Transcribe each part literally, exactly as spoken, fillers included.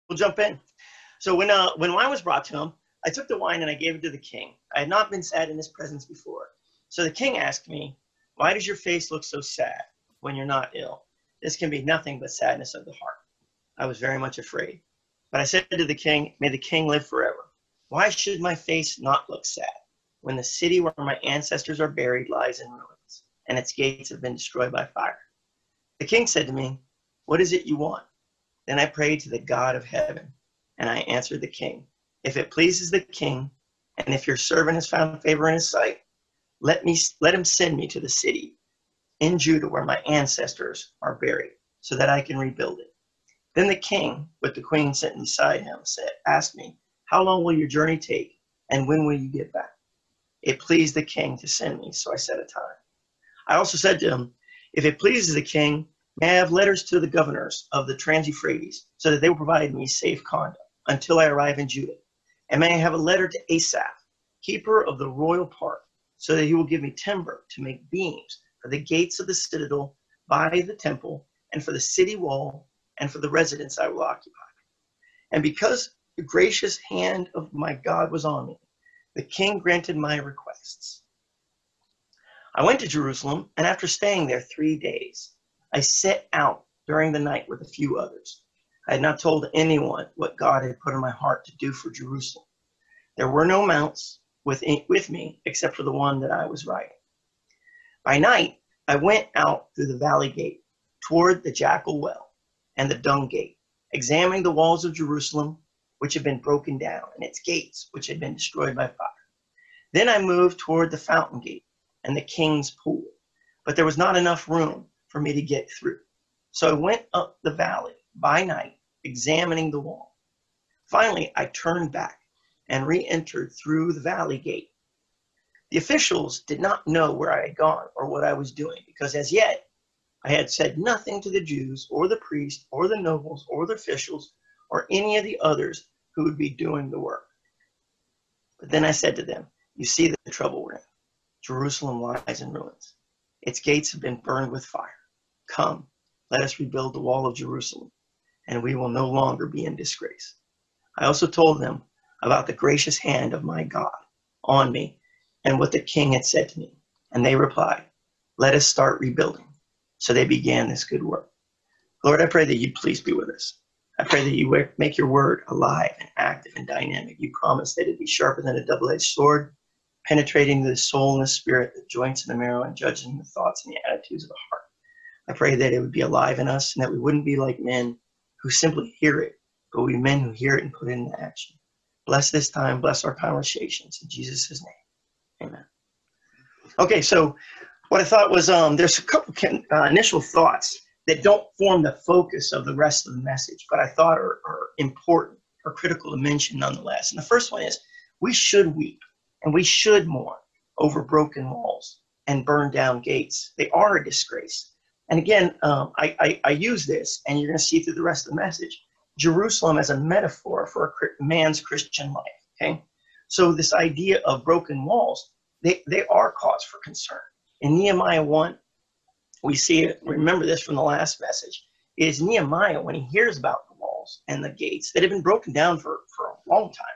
We'll jump in. So when uh, when wine was brought to him, I took the wine and I gave it to the king. I had not been sad in his presence before. So the king asked me, "Why does your face look so sad when you're not ill? This can be nothing but sadness of the heart." I was very much afraid. But I said to the king, "May the king live forever. Why should my face not look sad when the city where my ancestors are buried lies in ruins and its gates have been destroyed by fire?" The king said to me, "What is it you want?" Then I prayed to the God of heaven, and I answered the king, "If it pleases the king, and if your servant has found favor in his sight, let me let him send me to the city in Judah where my ancestors are buried, so that I can rebuild it." Then the king, with the queen sitting beside him, said, asked me, "How long will your journey take, and when will you get back?" It pleased the king to send me, so I set a time. I also said to him, "If it pleases the king, may I have letters to the governors of the Trans-Euphrates, so that they will provide me safe conduct until I arrive in Judah? And may I have a letter to Asaph, keeper of the royal park, so that he will give me timber to make beams for the gates of the citadel by the temple, and for the city wall, and for the residence I will occupy." And because the gracious hand of my God was on me, the king granted my requests. I went to Jerusalem, and after staying there three days, I set out during the night with a few others. I had not told anyone what God had put in my heart to do for Jerusalem. There were no mounts with, with me except for the one that I was riding. By night, I went out through the valley gate toward the Jackal Well and the Dung Gate, examining the walls of Jerusalem, which had been broken down, and its gates, which had been destroyed by fire. Then I moved toward the Fountain Gate and the King's Pool, but there was not enough room for me to get through. So I went up the valley by night, examining the wall. Finally, I turned back and re-entered through the valley gate. The officials did not know where I had gone or what I was doing, because as yet I had said nothing to the Jews or the priests or the nobles or the officials or any of the others who would be doing the work. But then I said to them, "You see the trouble we're in. Jerusalem lies in ruins. Its gates have been burned with fire. Come, let us rebuild the wall of Jerusalem, and we will no longer be in disgrace." I also told them about the gracious hand of my God on me and what the king had said to me. And they replied, "Let us start rebuilding." So they began this good work. Lord, I pray that you please be with us. I pray that you make your word alive and active and dynamic. You promise that it be sharper than a double-edged sword, penetrating the soul and the spirit, the joints and the marrow, and judging the thoughts and the attitudes of the heart. I pray that it would be alive in us, and that we wouldn't be like men who simply hear it, but we men who hear it and put it into action. Bless this time, bless our conversations. In Jesus' name, amen. Okay, so what I thought was um, there's a couple uh, initial thoughts that don't form the focus of the rest of the message, but I thought are, are important or critical to mention nonetheless. And the first one is, we should weep and we should mourn over broken walls and burned down gates. They are a disgrace. And again, um, I, I, I use this, and you're going to see through the rest of the message, Jerusalem as a metaphor for a man's Christian life. Okay, so this idea of broken walls, they, they are cause for concern. In Nehemiah one, we see it, remember this from the last message, is Nehemiah, when he hears about the walls and the gates that have been broken down for, for a long time,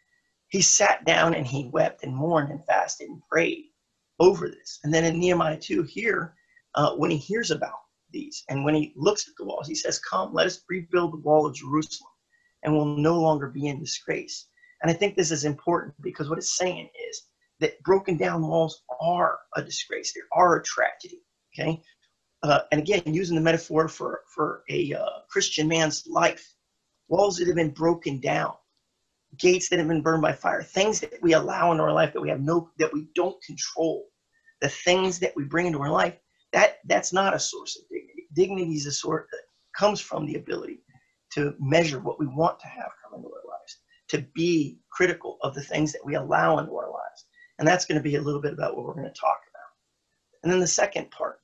he sat down and he wept and mourned and fasted and prayed over this. And then in Nehemiah two here, uh, when he hears about these and when he looks at the walls, he says, "Come, let us rebuild the wall of Jerusalem, and we'll no longer be in disgrace." And I think this is important, because what it's saying is that broken down walls are a disgrace. They are a tragedy. Okay. Uh, and again, using the metaphor for, for a uh, Christian man's life, walls that have been broken down, gates that have been burned by fire, things that we allow into our life that we have no, that we don't control, the things that we bring into our life, that that's not a source of dignity. Dignity is a sort that comes from the ability to measure what we want to have come into our lives, to be critical of the things that we allow into our lives. And that's going to be a little bit about what we're going to talk about. And then the second part,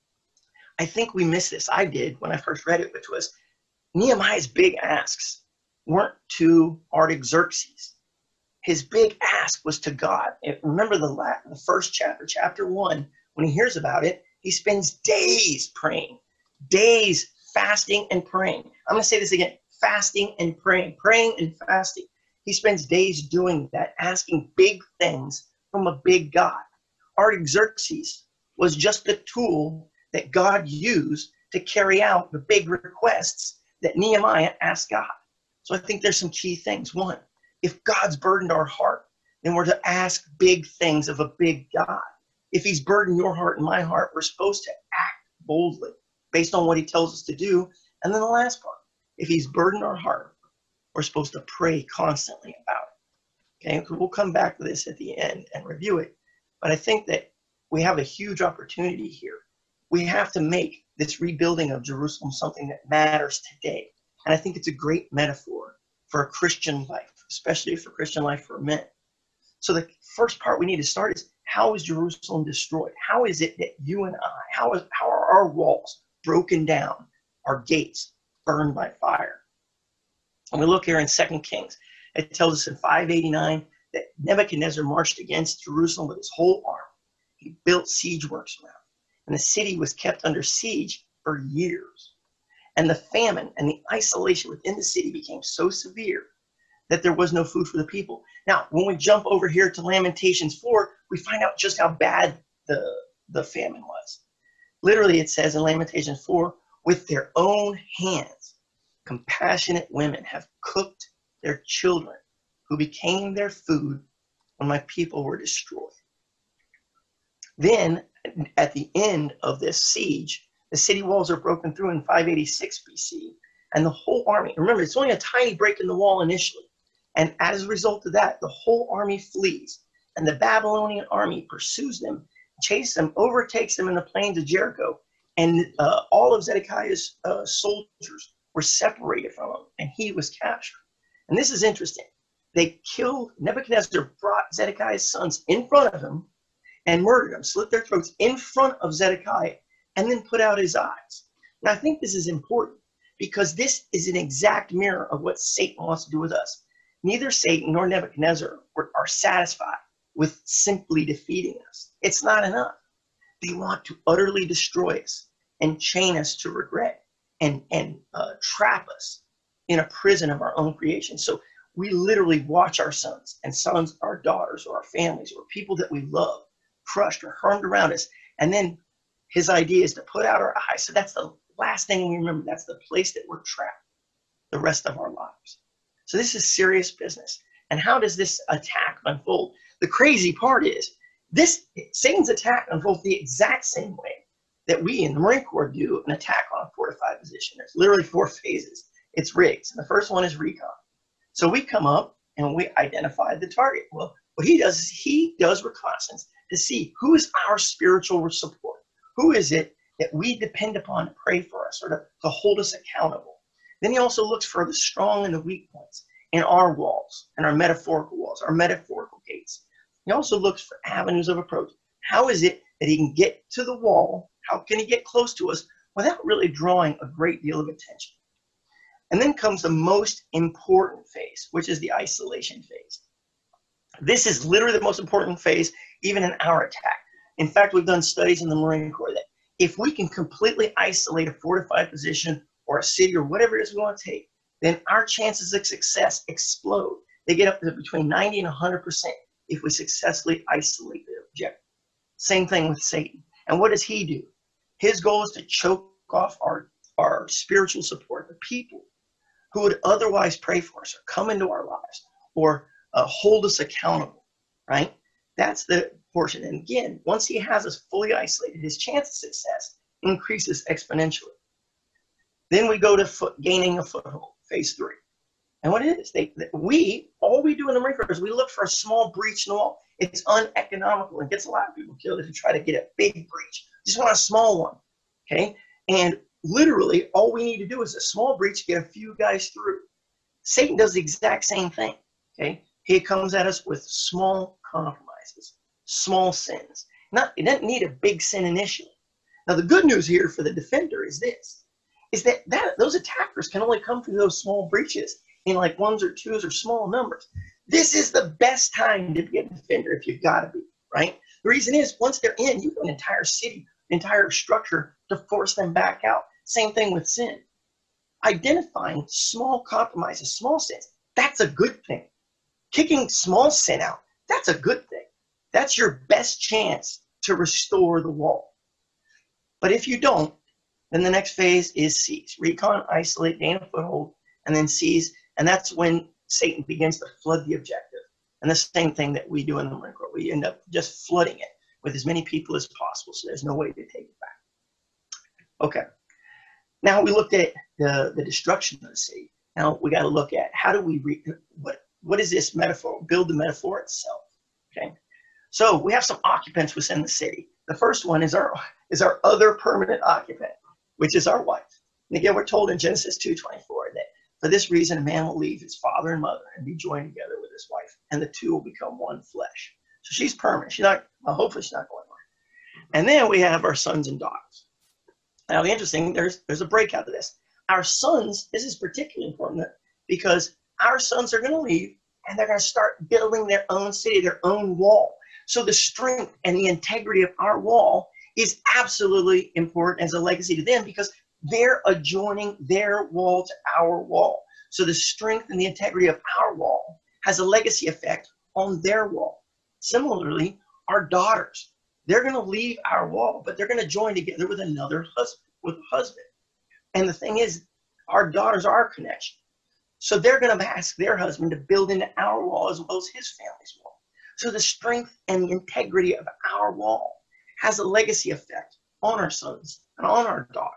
I think we missed this. I did when I first read it, which was Nehemiah's big asks weren't to Artaxerxes. His big ask was to God. And remember the, last, the first chapter, chapter one, when he hears about it, he spends days praying, days fasting and praying. I'm going to say this again, fasting and praying, praying and fasting. He spends days doing that, asking big things from a big God. Artaxerxes was just the tool that God used to carry out the big requests that Nehemiah asked God. So I think there's some key things. One, if God's burdened our heart, then we're to ask big things of a big God. If he's burdened your heart and my heart, we're supposed to act boldly based on what he tells us to do. And then the last part, if he's burdened our heart, we're supposed to pray constantly about it. Okay, we'll come back to this at the end and review it. But I think that we have a huge opportunity here. We have to make this rebuilding of Jerusalem something that matters today. And I think it's a great metaphor for a Christian life, especially for Christian life for men. So the first part we need to start is, how is Jerusalem destroyed? How is it that you and I, how, is, how are our walls broken down, our gates burned by fire? And we look here in Second Kings. It tells us in five eighty-nine that Nebuchadnezzar marched against Jerusalem with his whole army. He built siege works around it, and the city was kept under siege for years. And the famine and the isolation within the city became so severe that there was no food for the people. Now, when we jump over here to Lamentations four, we find out just how bad the, the famine was. Literally, it says in Lamentations four, with their own hands, compassionate women have cooked their children, who became their food when my people were destroyed. Then, at the end of this siege, the city walls are broken through in five eighty-six B C, and the whole army, remember, it's only a tiny break in the wall initially, and as a result of that, the whole army flees, and the Babylonian army pursues them, chases them, overtakes them in the plains of Jericho, and uh, all of Zedekiah's uh, soldiers were separated from him, and he was captured. And this is interesting. They killed, Nebuchadnezzar brought Zedekiah's sons in front of him and murdered them, slit their throats in front of Zedekiah, and then put out his eyes. Now, I think this is important because this is an exact mirror of what Satan wants to do with us. Neither Satan nor Nebuchadnezzar are satisfied with simply defeating us. It's not enough. They want to utterly destroy us and chain us to regret and, and uh, trap us in a prison of our own creation. So we literally watch our sons and sons, our daughters, or our families, or people that we love, crushed or harmed around us. And then his idea is to put out our eyes. So that's the last thing we remember. That's the place that we're trapped the rest of our lives. So this is serious business. And how does this attack unfold? The crazy part is this Satan's attack unfolds the exact same way that we in the Marine Corps do an attack on a fortified position. There's literally four phases. It's rigs. And the first one is recon. So we come up and we identify the target. Well, what he does is he does reconnaissance to see who is our spiritual support. Who is it that we depend upon to pray for us or to, to hold us accountable? Then he also looks for the strong and the weak points in our walls and our metaphorical walls, our metaphorical gates. He also looks for avenues of approach. How is it that he can get to the wall? How can he get close to us without really drawing a great deal of attention? And then comes the most important phase, which is the isolation phase. This is literally the most important phase, even in our attack. In fact, we've done studies in the Marine Corps that if we can completely isolate a fortified position or a city or whatever it is we want to take, then our chances of success explode. They get up to between ninety and one hundred percent if we successfully isolate the objective. Same thing with Satan. And what does he do? His goal is to choke off our, our spiritual support, the people who would otherwise pray for us or come into our lives or uh, hold us accountable, right? That's the portion. And again, once he has us fully isolated, his chance of success increases exponentially. Then we go to foot, gaining a foothold, phase three. And what it is, they, we, all we do in the Marine Corps is we look for a small breach in the wall. It's uneconomical and gets a lot of people killed if you try to get a big breach. Just want a small one, okay? And literally, all we need to do is a small breach, get a few guys through. Satan does the exact same thing, okay? He comes at us with small compromises, small sins. Not, it doesn't need a big sin initially. Now, the good news here for the defender is this, is that, that those attackers can only come through those small breaches in like ones or twos or small numbers. This is the best time to be a defender if you've got to be, right? The reason is, once they're in, you have an entire city, entire structure to force them back out. Same thing with sin. identifying small compromises, small sins, that's a good thing. Kicking small sin out, that's a good thing. That's your best chance to restore the wall. But if you don't, then the next phase is seize. Recon, isolate, gain a foothold, and then seize. And that's when Satan begins to flood the objective. And the same thing that we do in the Marine Corps. We end up just flooding it with as many people as possible, so there's no way to take it back. Okay. Now we looked at the, the destruction of the city. Now we got to look at how do we, re what, what is this metaphor? Build the metaphor itself. Okay. So we have some occupants within the city. The first one is our, is our other permanent occupant, which is our wife. And again, we're told in Genesis two twenty-four that for this reason, a man will leave his father and mother and be joined together with his wife, and the two will become one flesh. So she's permanent. She's not, well, hopefully she's not going anywhere. And then we have our sons and daughters. Now, the interesting, there's, there's a breakout to this. Our sons, this is particularly important because our sons are going to leave and they're going to start building their own city, their own wall. So the strength and the integrity of our wall is absolutely important as a legacy to them because they're adjoining their wall to our wall. So the strength and the integrity of our wall has a legacy effect on their wall. Similarly, our daughters, they're going to leave our wall, but they're going to join together with another husband, with a husband. And the thing is, our daughters are our connection. So they're going to ask their husband to build into our wall as well as his family's wall. So the strength and the integrity of our wall has a legacy effect on our sons and on our daughters.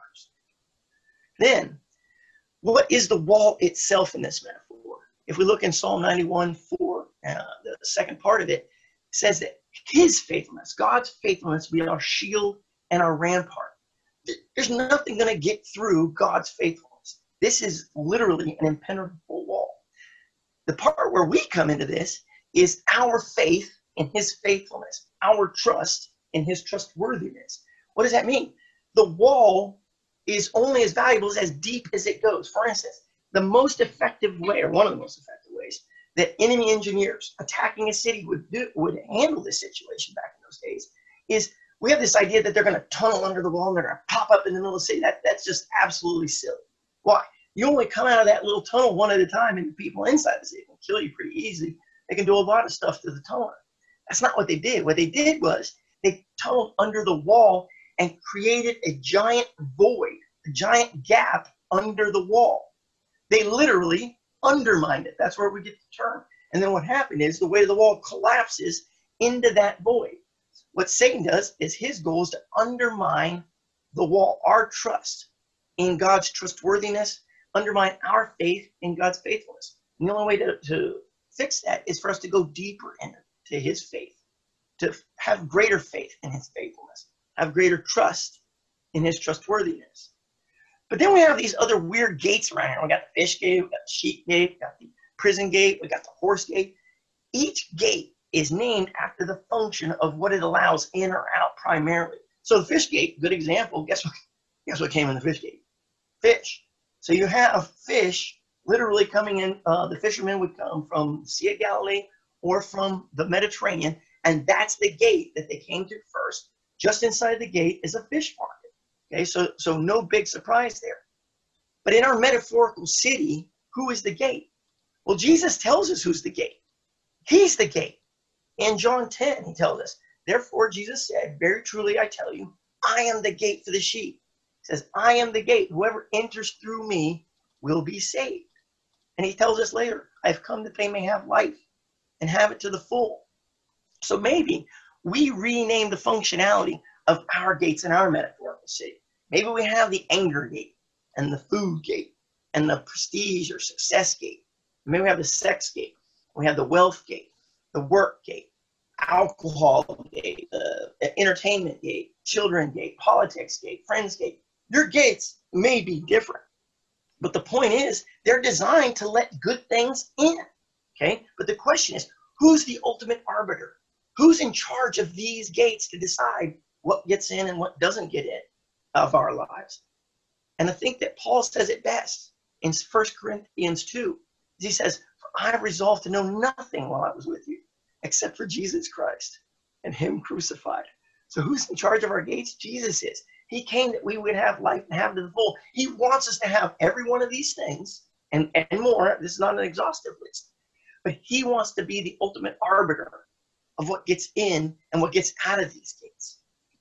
Then, what is the wall itself in this metaphor? If we look in Psalm ninety-one four, uh, the second part of it, says that his faithfulness, God's faithfulness, will be our shield and our rampart. There's nothing going to get through God's faithfulness. This is literally an impenetrable wall. The part where we come into this is our faith in his faithfulness, our trust in his trustworthiness. What does that mean? The wall is only as valuable as, as deep as it goes. For instance, the most effective way, or one of the most effective ways, that enemy engineers attacking a city would do, would handle this situation back in those days is we have this idea that they're going to tunnel under the wall and they're going to pop up in the middle of the city. That, that's just absolutely silly. Why? You only come out of that little tunnel one at a time, and the people inside the city can kill you pretty easily. They can do a lot of stuff to the tunnel. That's not what they did. What they did was they tunneled under the wall and created a giant void, a giant gap under the wall. They literally undermined it. That's where we get the term. And then what happened is the weight of the wall collapses into that void. What Satan does is his goal is to undermine the wall, our trust in God's trustworthiness, undermine our faith in God's faithfulness. And the only way to, to fix that is for us to go deeper into his faith, to have greater faith in his faithfulness, have greater trust in his trustworthiness. But then we have these other weird gates around here. We got the fish gate, we got the sheep gate, we got the prison gate, we got the horse gate. Each gate is named after the function of what it allows in or out primarily. So the fish gate, good example, guess what, guess what came in the fish gate? Fish. So you have fish literally coming in, uh, the fishermen would come from the Sea of Galilee or from the Mediterranean, and that's the gate that they came to first. Just inside the gate is a fish market. Okay, so, so no big surprise there. But in our metaphorical city, who is the gate? Well, Jesus tells us who's the gate. He's the gate. In John ten, he tells us, therefore Jesus said, very truly I tell you, I am the gate for the sheep. He says, I am the gate. Whoever enters through me will be saved. And he tells us later, I've come that they may have life and have it to the full. So maybe we rename the functionality of our gates in our metaphorical city. Maybe we have the anger gate and the food gate and the prestige or success gate. Maybe we have the sex gate. We have the wealth gate, the work gate, alcohol gate, the entertainment gate, children gate, politics gate, friends gate. Your gates may be different, but the point is they're designed to let good things in. Okay, but the question is, who's the ultimate arbiter? Who's in charge of these gates to decide what gets in and what doesn't get in of our lives? And I think that Paul says it best in First Corinthians two. He says, for I have resolved to know nothing while I was with you, except for Jesus Christ and him crucified. So who's in charge of our gates? Jesus is. He came that we would have life and have it to the full. He wants us to have every one of these things and, and more. This is not an exhaustive list, but he wants to be the ultimate arbiter of what gets in and what gets out of these gates.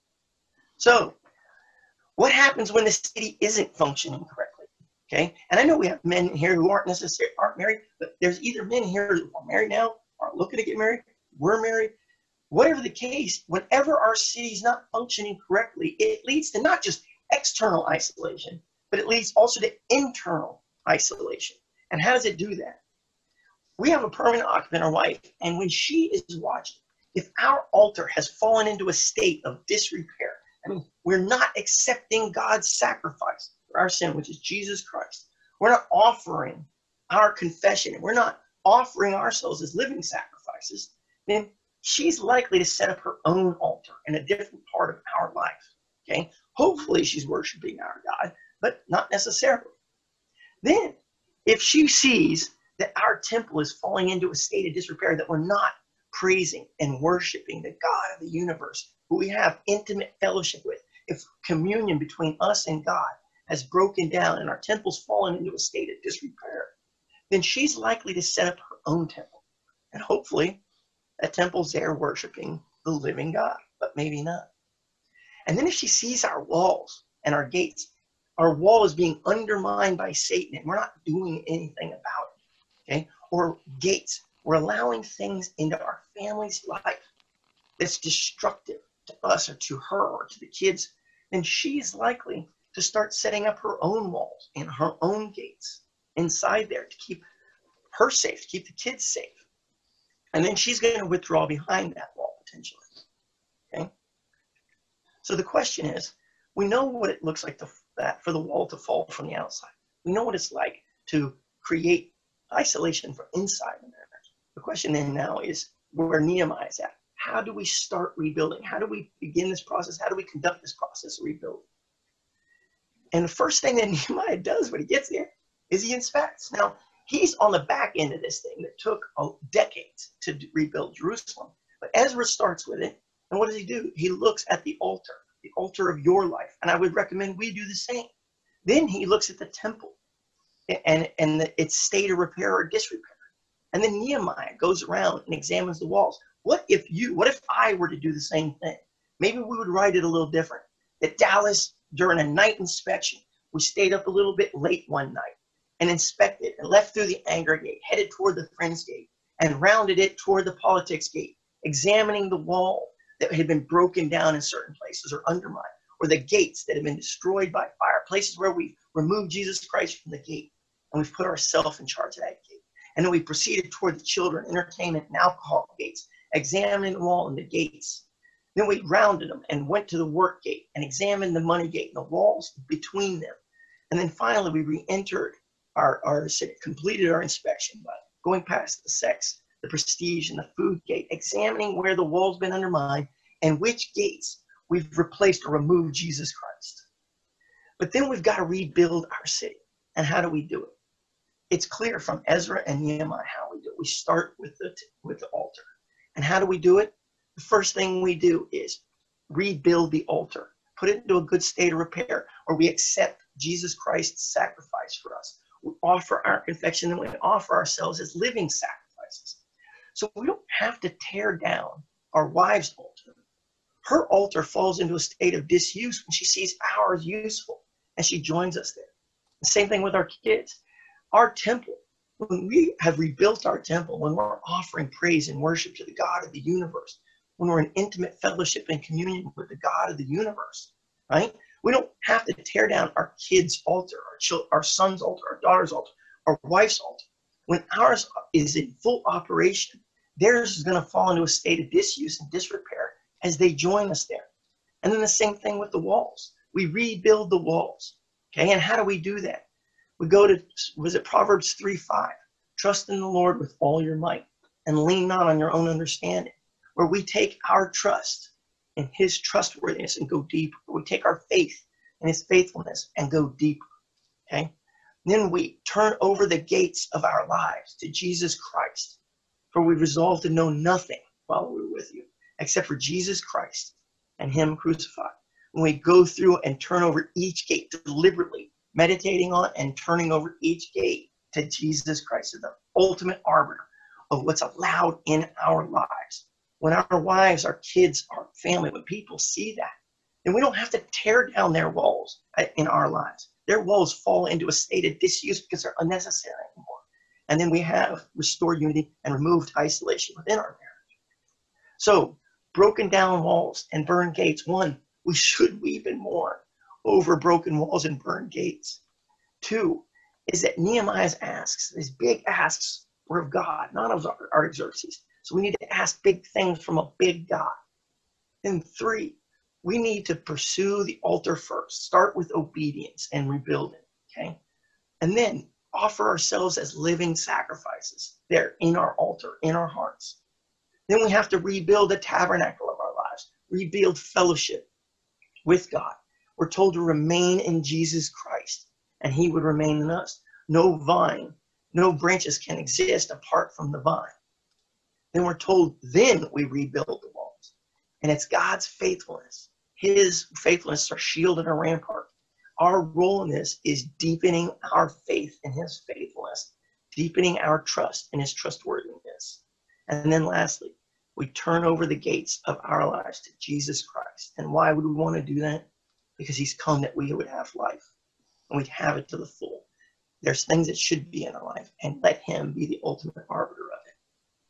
So what happens when the city isn't functioning correctly? Okay, and I know we have men here who aren't necessarily aren't married, but there's either men here who are married now, are looking to get married, we're married. Whatever the case, whenever our city is not functioning correctly, it leads to not just external isolation, but it leads also to internal isolation. And how does it do that? We have a permanent occupant, our wife, and when she is watching, if our altar has fallen into a state of disrepair, I mean, we're not accepting God's sacrifice for our sin, which is Jesus Christ. We're not offering our confession, and we're not offering ourselves as living sacrifices, then she's likely to set up her own altar in a different part of our life. Okay? Hopefully she's worshiping our God, but not necessarily. Then, if she sees that our temple is falling into a state of disrepair, that we're not praising and worshiping the God of the universe, who we have intimate fellowship with, if communion between us and God has broken down and our temple's fallen into a state of disrepair, then she's likely to set up her own temple. And hopefully, that temple's there worshiping the living God, but maybe not. And then if she sees our walls and our gates, our wall is being undermined by Satan and we're not doing anything about it, okay? Or gates, we're allowing things into our family's life that's destructive to us or to her or to the kids, then she's likely to start setting up her own walls and her own gates inside there to keep her safe, to keep the kids safe. And then she's going to withdraw behind that wall potentially. Okay? So the question is, we know what it looks like to, that for the wall to fall from the outside. We know what it's like to create isolation from inside the marriage. The question then now is where Nehemiah is at. How do we start rebuilding? How do we begin this process? How do we conduct this process of rebuilding? And the first thing that Nehemiah does when he gets there is he inspects. Now, he's on the back end of this thing that took oh, decades to rebuild Jerusalem. But Ezra starts with it. And what does he do? He looks at the altar, the altar of your life. And I would recommend we do the same. Then he looks at the temple and, and the, its state of repair or disrepair. And then Nehemiah goes around and examines the walls. What if you, what if I were to do the same thing? Maybe we would write it a little different. That Dallas, during a night inspection, we stayed up a little bit late one night and inspected and left through the anger gate, headed toward the friends gate, and rounded it toward the politics gate, examining the wall that had been broken down in certain places or undermined, or the gates that had been destroyed by fire, places where we removed Jesus Christ from the gate, and we've put ourselves in charge of that gate. And then we proceeded toward the children, entertainment, and alcohol gates, examining the wall and the gates. Then we rounded them and went to the work gate and examined the money gate and the walls between them. And then finally we re-entered our, our completed our inspection by going past the sex, the prestige, and the food gate, examining where the wall's been undermined and which gates we've replaced or removed Jesus Christ. But then we've got to rebuild our city. And how do we do it? It's clear from Ezra and Nehemiah how we do it. We start with the, with the altar. And how do we do it? The first thing we do is rebuild the altar, put it into a good state of repair, or we accept Jesus Christ's sacrifice for us. We offer our confession and we offer ourselves as living sacrifices. So we don't have to tear down our wife's altar. Her altar falls into a state of disuse when she sees ours useful and she joins us there. The same thing with our kids. Our temple, when we have rebuilt our temple, when we're offering praise and worship to the God of the universe, when we're in intimate fellowship and communion with the God of the universe, right? We don't have to tear down our kids' altar, our, children, our son's altar, our daughter's altar, our wife's altar. When ours is in full operation, theirs is going to fall into a state of disuse and disrepair as they join us there. And then the same thing with the walls. We rebuild the walls, okay? And how do we do that? We go to, was it Proverbs three five? Trust in the Lord with all your might and lean not on your own understanding, where we take our trust in his trustworthiness and go deeper. We take our faith in his faithfulness and go deeper, okay? Then we turn over the gates of our lives to Jesus Christ, for we resolve to know nothing while we're with you, except for Jesus Christ and him crucified. when we go through and turn over each gate deliberately, meditating on and turning over each gate to Jesus Christ, the ultimate arbiter of what's allowed in our lives. When our wives, our kids, our family, when people see that, then we don't have to tear down their walls in our lives. Their walls fall into a state of disuse because they're unnecessary anymore. And then we have restored unity and removed isolation within our marriage. So, broken down walls and burned gates. One, we should weep and mourn over broken walls and burned gates. Two, is that Nehemiah asks, these big asks were of God, not of Artaxerxes. So we need to ask big things from a big God. And three, we need to pursue the altar first. Start with obedience and rebuilding, okay? And then offer ourselves as living sacrifices there in our altar, in our hearts. Then we have to rebuild the tabernacle of our lives, rebuild fellowship with God. We're told to remain in Jesus Christ, and he would remain in us. No vine, no branches can exist apart from the vine. Then we're told, then we rebuild the walls. And it's God's faithfulness. His faithfulness is our shield and our rampart. Our role in this is deepening our faith in his faithfulness, deepening our trust in his trustworthiness. And then lastly, we turn over the gates of our lives to Jesus Christ. And why would we want to do that? Because he's come that we would have life, and we'd have it to the full. There's things that should be in our life, and let him be the ultimate arbiter of it.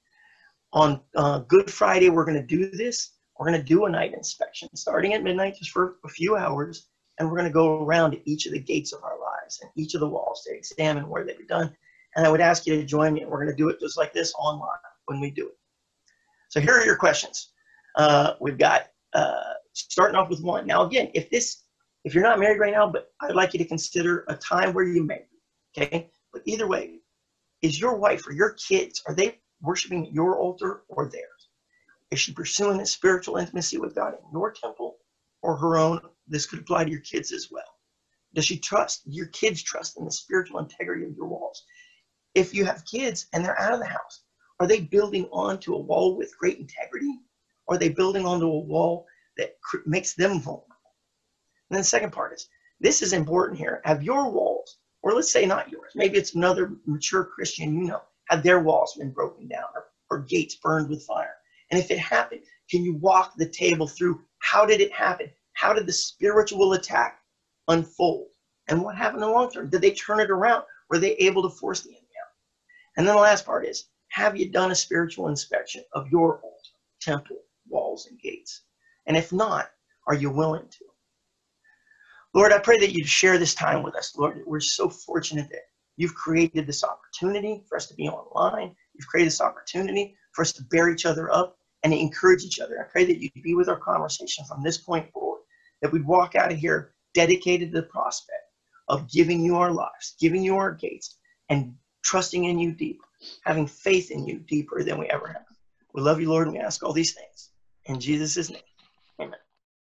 On uh, Good Friday, we're going to do this. We're going to do a night inspection, starting at midnight, just for a few hours, and we're going to go around to each of the gates of our lives and each of the walls to examine where they've been done. And I would ask you to join me, and we're going to do it just like this online when we do it. So here are your questions. Uh, we've got uh, starting off with one. Now, again, if this, if you're not married right now, but I'd like you to consider a time where you may be, okay? But either way, is your wife or your kids, are they worshiping your altar or theirs? Is she pursuing a spiritual intimacy with God in your temple or her own? This could apply to your kids as well. Does she trust, your kids trust in the spiritual integrity of your walls? If you have kids and they're out of the house, are they building onto a wall with great integrity? Or are they building onto a wall that makes them vulnerable? And then the second part is, this is important here. Have your walls, or let's say not yours, maybe it's another mature Christian you know, have their walls been broken down or, or gates burned with fire? And if it happened, can you walk the table through how did it happen? How did the spiritual attack unfold? And what happened in the long term? Did they turn it around? Were they able to force the enemy out? And then the last part is, have you done a spiritual inspection of your altar, temple, walls, and gates? And if not, are you willing to? Lord, I pray that you'd share this time with us. Lord, we're so fortunate that you've created this opportunity for us to be online. You've created this opportunity for us to bear each other up and to encourage each other. I pray that you'd be with our conversation from this point forward, that we'd walk out of here dedicated to the prospect of giving you our lives, giving you our gates, and trusting in you deeper, having faith in you deeper than we ever have. We love you, Lord, and we ask all these things in Jesus' name. Amen.